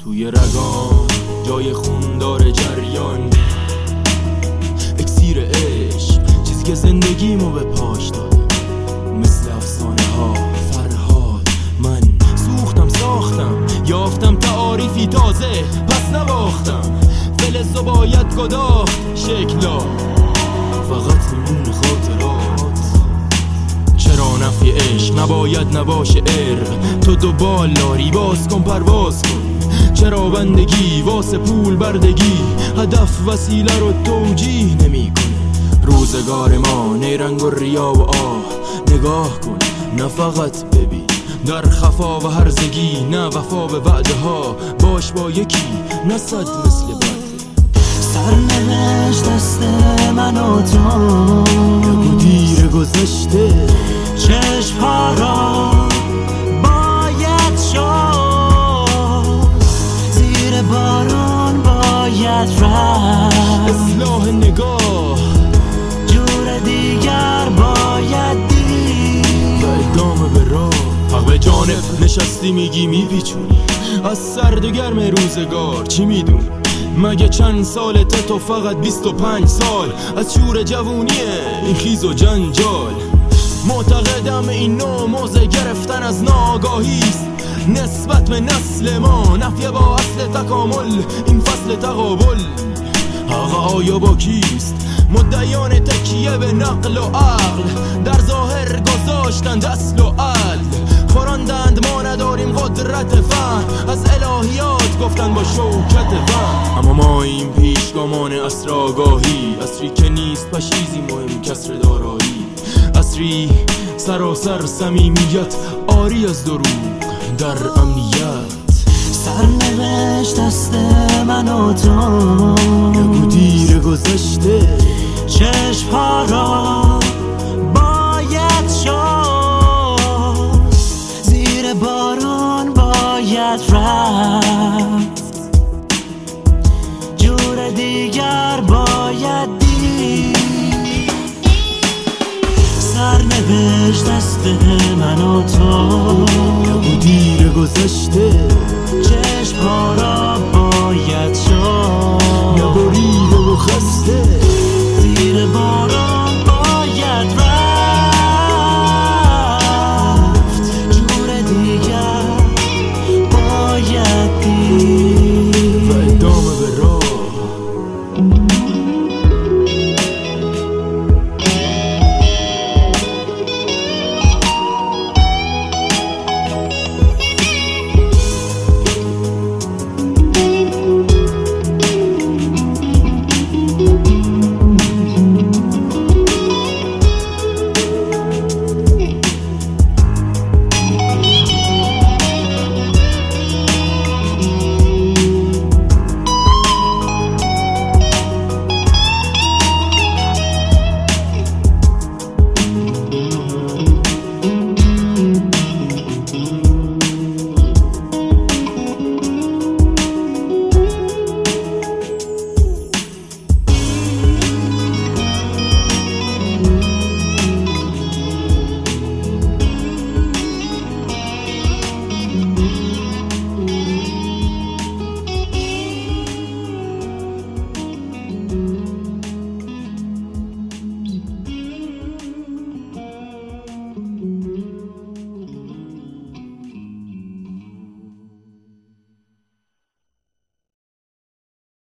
توی رگام جای خون داره جریان، اکسیر عشق چیزی که زندگیمو به پاش دادم. مثل افسانه ها فرهاد من سوختم ساختم، یافتم تعاریفی تازه پس نباختم. فلزو باید گداخت شکلا، فقط میمون خاطرات. چرا نفی عشق نباید نباشه ارق؟ تو دو بال داری باز کن پرواز کن. چرا بندگی واسه پول بردگی هدف وسیله رو توجیه نمی کنه؟ روزگار ما نیرنگ و ریا و آه، نگاه کن نه فقط ببین. در خفا و هرزگی نه وفا به وعده ها، باش با یکی نه صد مثل بد. سرنوشت دست من و تو، بگو دیر گذشته چشم‌ها را باید شد، زیر باران باید رفت. اصلاح نگاه جور دیگر باید دید و ادامه به راه. حق به جانب نشستی میگی میپیچونی، از سرد و گرم روزگار چی میدونی؟ مگه چند سالته تو؟ فقط 25 سال. از شور جوونیه این خیز و جنجال. معتقدم این نوع موضع گرفتن از ناآگاهیست نسبت به نسل ما، نفیه با اصل تکامل این فصل تقابل. آقا آیا با کیست؟ مدعیان تکیه به نقل و عقل در ظاهر گذاشتند اصل و عدل. خوراندند ما نداریم قدرت فهم، از الهیات گفتن با شوکت وهم. اما ما این پیشگامان عصر آگاهی، عصری که نیست پشیزی مهم کسر دارایی، عصری سراسر صمیمیت آری از دروغ در امنیت. سرنوشت دست من و تو، بگو دیر گذشته چشم‌ها را باید شد، زیر باران باید رفت. جور دیگر باید دید. سرنوشت دست من و تو، بگو دیر گذشته